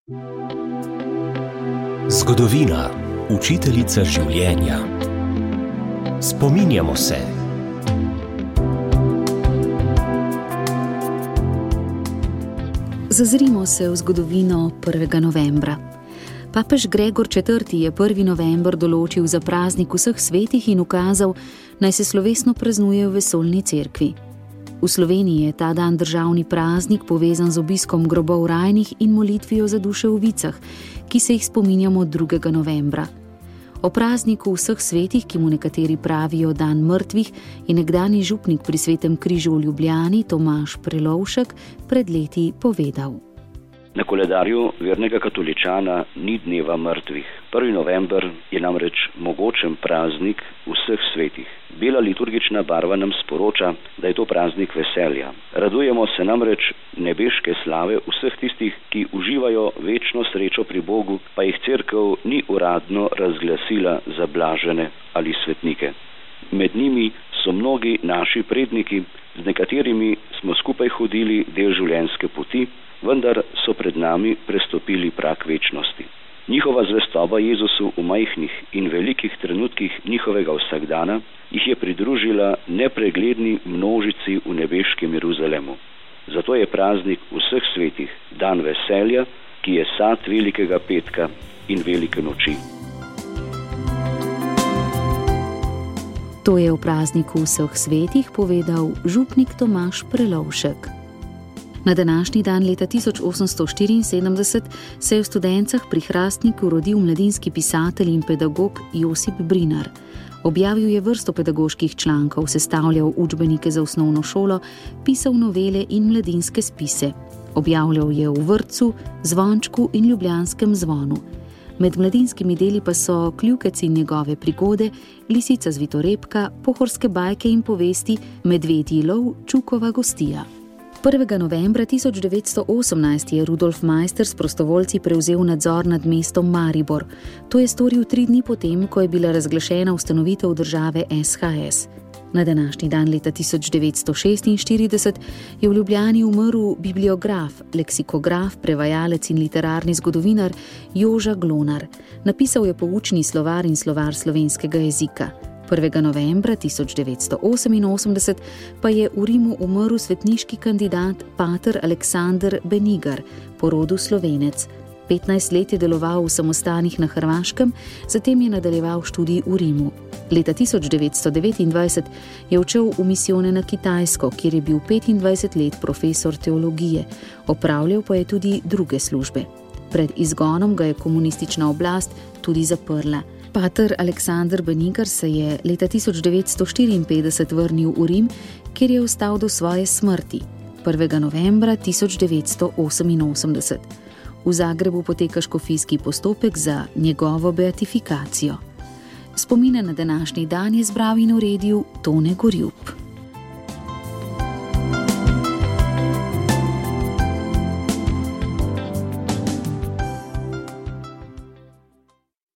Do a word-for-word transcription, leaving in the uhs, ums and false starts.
Zgodovina, učiteljica življenja. Spominjamo se. Zazrimo se v zgodovino prvega novembra. Papež Gregor četrti je prvi november določil za praznik vseh svetih in ukazal, naj se slovesno praznuje v vesoljni cerkvi. V Sloveniji je ta dan državni praznik povezan z obiskom grobov rajnih in molitvijo za duše v vicah, ki se jih spominjamo drugega novembra. O prazniku vseh svetih, ki mu nekateri pravijo dan mrtvih, je nekdanji župnik pri Svetem križu v Ljubljani Tomaž Prelovšek pred leti povedal. Na koledarju vernega katoličana ni dneva mrtvih. prvi november je namreč mogočen praznik vseh svetih. Bela liturgična barva nam sporoča, da je to praznik veselja. Radujemo se namreč nebeške slave vseh tistih, ki uživajo večno srečo pri Bogu, pa jih cerkev ni uradno razglasila za blažene ali svetnike. Med njimi so mnogi naši predniki, z nekaterimi smo skupaj hodili del življenjske poti, vendar so pred nami prestopili prag večnosti. Njihova zvestoba Jezusu v majhnih in velikih trenutkih njihovega vsakdana jih je pridružila nepregledni množici v nebeškem Jeruzalemu. Zato je praznik vseh svetih, dan veselja, ki je sad velikega petka in velike noči. To je v prazniku vseh svetih povedal župnik Tomaž Prelovšek. Na današnji dan leta tisoč osemsto štiriinsedemdeset se je v Studencah pri Hrastniku rodil mladinski pisatelj in pedagog Josip Brinar. Objavil je vrsto pedagoških člankov, sestavljal učbenike za osnovno šolo, pisal novele in mladinske spise. Objavljal je v Vrtcu, Zvončku in Ljubljanskem zvonu. Med mladinskimi deli pa so Kljukec in njegove prigode, Lisica zvitorepka, Pohorske bajke in povesti, Medvedji lov, Čukova gostija. prvega novembra tisoč devetsto osemnajst je Rudolf Maister s prostovoljci prevzel nadzor nad mestom Maribor. To je storil tri dni potem, ko je bila razglašena ustanovitev države S H S. Na današnji dan leta tisoč devetsto šestinštirideset je v Ljubljani umrl bibliograf, leksikograf, prevajalec in literarni zgodovinar Joža Glonar. Napisal je poučni slovar in slovar slovenskega jezika. prvega novembra tisoč devetsto oseminosemdeset pa je v Rimu umrl svetniški kandidat pater Aleksander Benigar, po rodu Slovenec. petnajst let je deloval v samostanih na Hrvaškem, zatem je nadaljeval študij v Rimu. Leta tisoč devetsto devetindvajset je odšel v misijone na Kitajsko, kjer je bil petindvajset let profesor teologije, opravljal pa je tudi druge službe. Pred izgonom ga je komunistična oblast tudi zaprla. Pater Aleksander Benigar se je leta tisoč devetsto štiriinpetdeset vrnil v Rim, kjer je ostal do svoje smrti, prvega novembra tisoč devetsto oseminosemdeset. V Zagrebu poteka škofijski postopek za njegovo beatifikacijo. Spomine na današnji dan je zbral in uredil Tone Gorjup.